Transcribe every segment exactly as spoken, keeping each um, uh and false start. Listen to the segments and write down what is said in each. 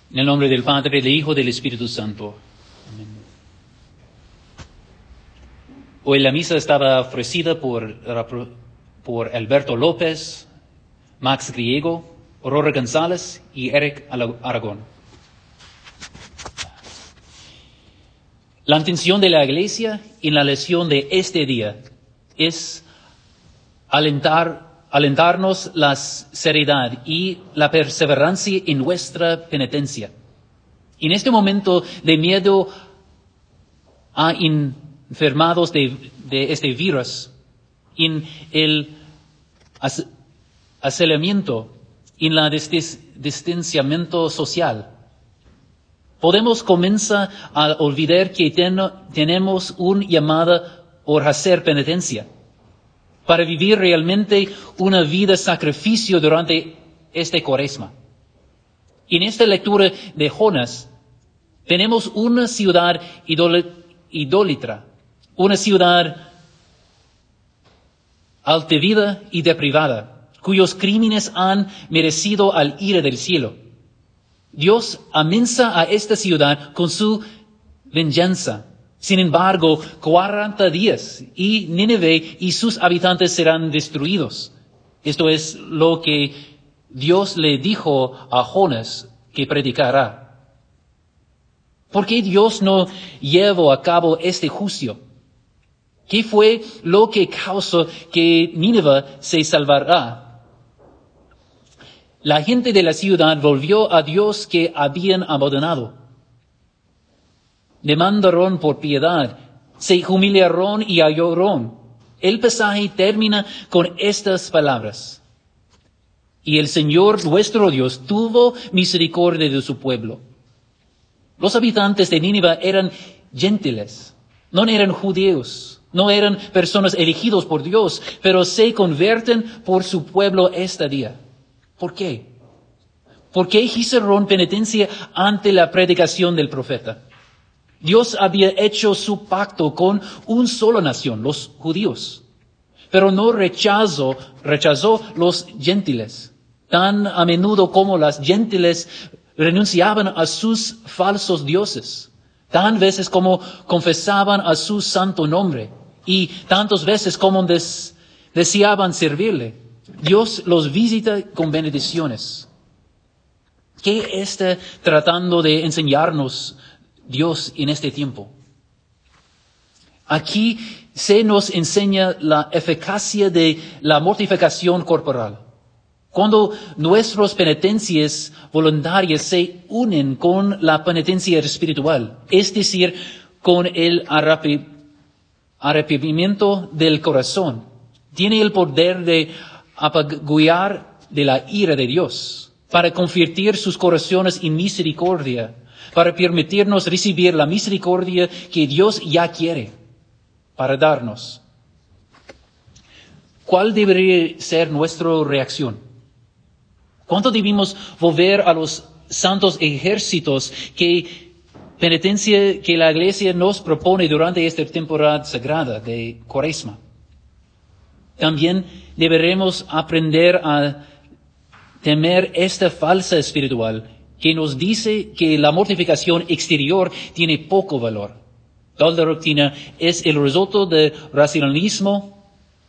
En el nombre del Padre, del Hijo y del Espíritu Santo. Amén. Hoy la misa estaba ofrecida por, por Alberto López, Max Griego, Aurora González y Eric Aragón. La intención de la Iglesia en la lección de este día es alentar, alentarnos la seriedad y la perseverancia en nuestra penitencia. En este momento de miedo a enfermados de, de este virus, en el aceleramiento, en la distanciamiento social, podemos comenzar a olvidar que ten, tenemos un llamado a hacer penitencia, para vivir realmente una vida de sacrificio durante este Cuaresma. En esta lectura de Jonás, tenemos una ciudad idólatra, una ciudad altivida y depravada, cuyos crímenes han merecido al ira del cielo. Dios amenaza a esta ciudad con su venganza. Sin embargo, cuarenta días y Nínive y sus habitantes serán destruidos. Esto es lo que Dios le dijo a Jonás que predicará. ¿Por qué Dios no llevó a cabo este juicio? ¿Qué fue lo que causó que Nínive se salvará? La gente de la ciudad volvió a Dios que habían abandonado. Demandaron por piedad, se humillaron y lloraron. El pasaje termina con estas palabras: y el Señor nuestro Dios tuvo misericordia de su pueblo. Los habitantes de Nínive eran gentiles, no eran judíos, no eran personas elegidos por Dios, pero se convierten por su pueblo este día. ¿Por qué? ¿Por qué hicieron penitencia ante la predicación del profeta? Dios había hecho su pacto con una sola nación, los judíos, pero no rechazó, rechazó los gentiles. Tan a menudo como las gentiles renunciaban a sus falsos dioses, tan veces como confesaban a su santo nombre, y tantas veces como des, deseaban servirle, Dios los visita con bendiciones. ¿Qué está tratando de enseñarnos Dios en este tiempo? Aquí se nos enseña la eficacia de la mortificación corporal. Cuando nuestras penitencias voluntarias se unen con la penitencia espiritual, es decir, con el arrepentimiento del corazón, tiene el poder de apaciguar de la ira de Dios, para convertir sus corazones en misericordia, para permitirnos recibir la misericordia que Dios ya quiere para darnos. ¿Cuál debería ser nuestra reacción? ¿Cuánto debemos volver a los santos ejércitos que penitencia que la Iglesia nos propone durante esta temporada sagrada de Cuaresma? También deberemos aprender a temer esta falsa espiritual que nos dice que la mortificación exterior tiene poco valor. Tal doctrina es el resultado del racionalismo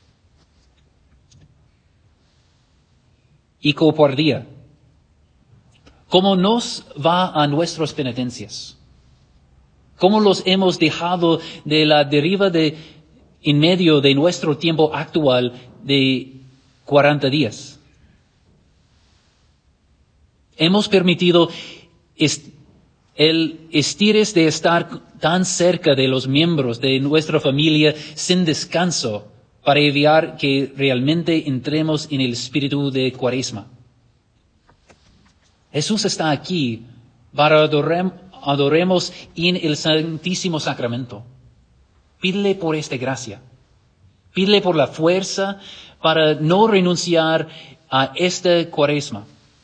y cobardía. ¿Cómo nos va a nuestras penitencias? ¿Cómo los hemos dejado de la deriva de, en medio de nuestro tiempo actual de cuarenta días? Hemos permitido est- el estirés de estar tan cerca de los miembros de nuestra familia sin descanso para evitar que realmente entremos en el espíritu de Cuaresma. Jesús está aquí para adorem- adoremos en el Santísimo Sacramento. Pídele por esta gracia. Pídele por la fuerza para no renunciar a esta Cuaresma.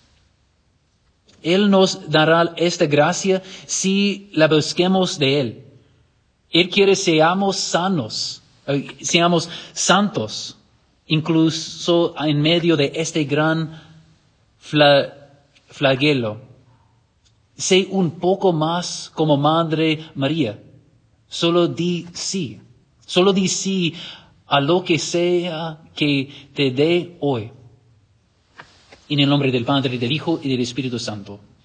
Él nos dará esta gracia si la busquemos de Él. Él quiere seamos sanos, eh, seamos santos, incluso en medio de este gran fla- flagelo. Sé un poco más como Madre María. Solo di sí. Solo di sí a lo que sea que te dé hoy. En el nombre del Padre, del Hijo y del Espíritu Santo.